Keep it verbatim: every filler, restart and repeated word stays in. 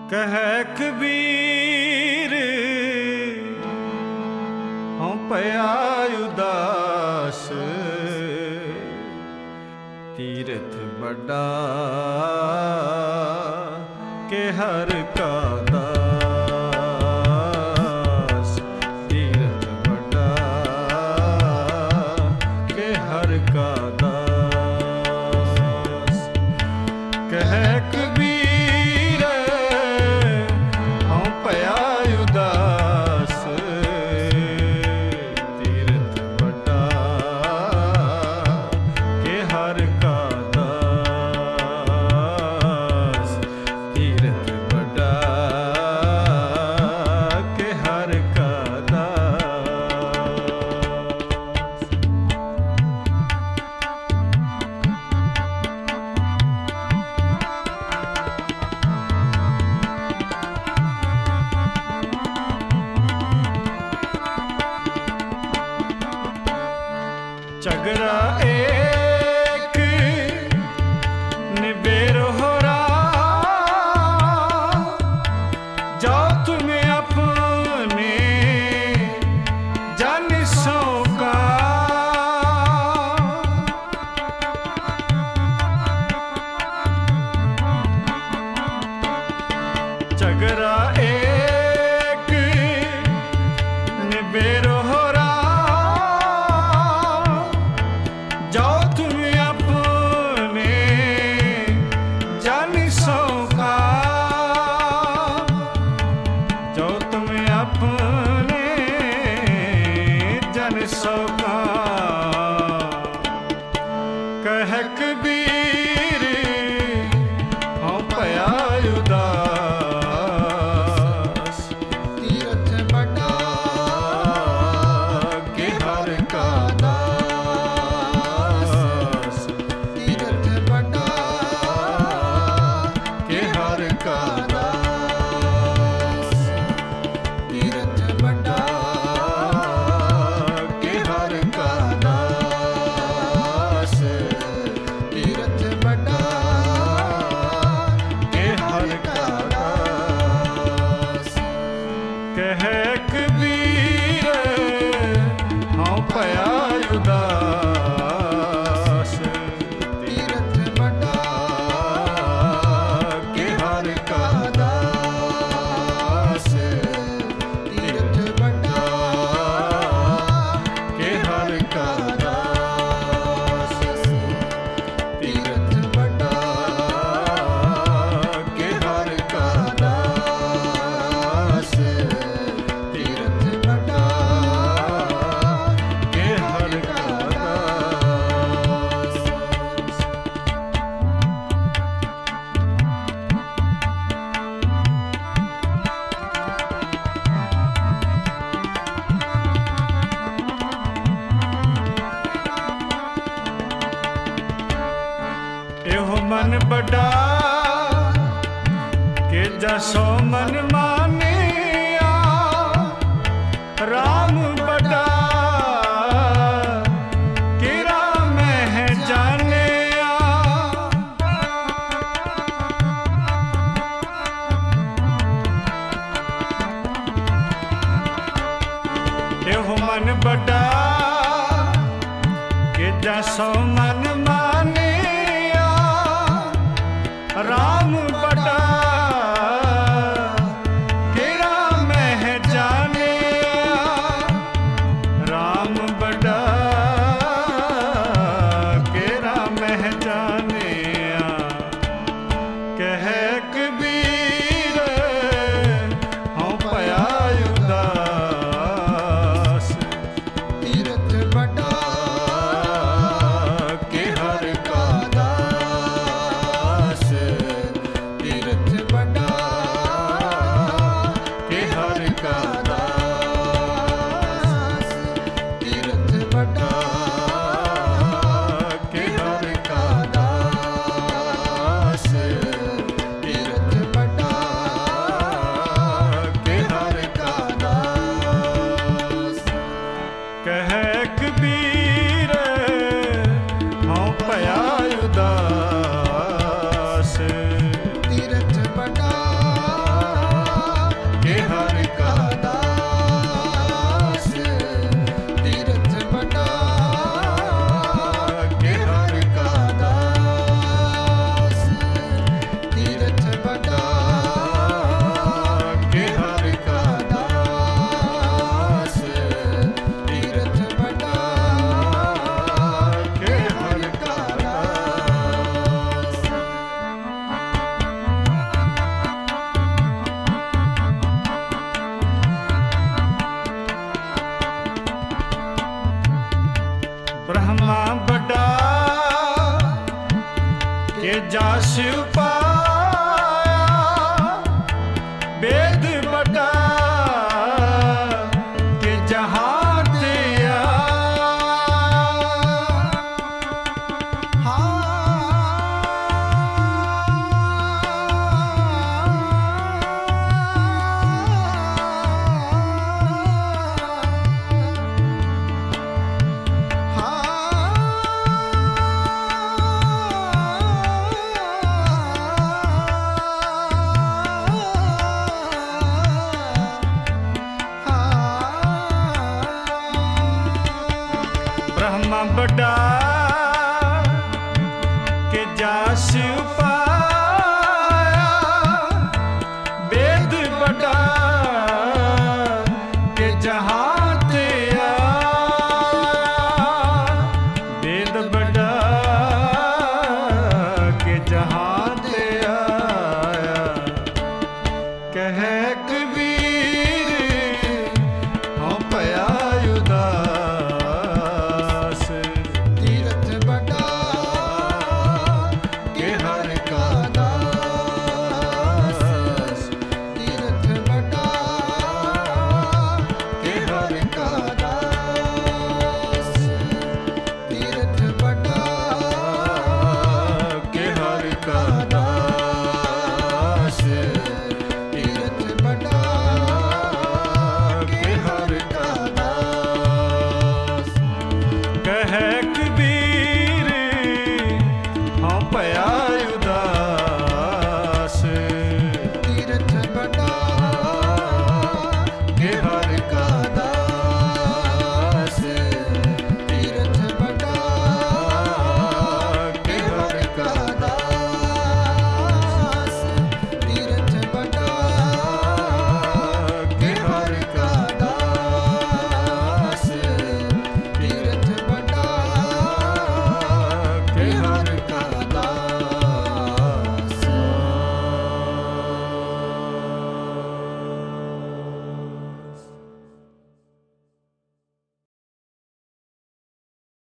कह कबीर हों पया उदास, तीरथ बड़ा के हर का दास, तीरथ बड़ा के हर का दास। कह कबीर हों पया उदास, तीरथ बड़ा के हर का दास, तीरथ बड़ा के हर का दास। चगरा एक निबेर हो रहा, जाओ तुम्हें अपने जानिसों का। चगरा एक निबेर हो रहा, जाओ तुम्हें अपने जानिसों का, जाओ तुम्हें अपने जानिसों का। कह कबीर हों पया उदास, तीरथ बड़ा के हर का दास, तीरथ बड़ा के हर का दास, तीरथ बड़ा के हर का दास, तीरथ बड़ा के हर का दास। कह कबीर हों पया उदास, तीरथ बड़ा के हर का दास, तीरथ बड़ा के हर का दास, तीरथ बड़ा के हर का दास, तीरथ बड़ा के हर का दास। एहो मन बड़ा के जसो मन मानिया, राम बड़ा के राम है जानिया। एहो मन बड़ा के जसो मन मानिया, राम बड़ा के राम है जानिया, राम बड़ा के राम है जानिया। कह कबीर हों पया उदास, तीरथ बड़ा के हर का दास, तीरथ बड़ा के हर का दास, तीरथ बड़ा के हर का दास, शिव पाया वेद बड़ा के जहाँ दिया ब्रह्मा बड़ा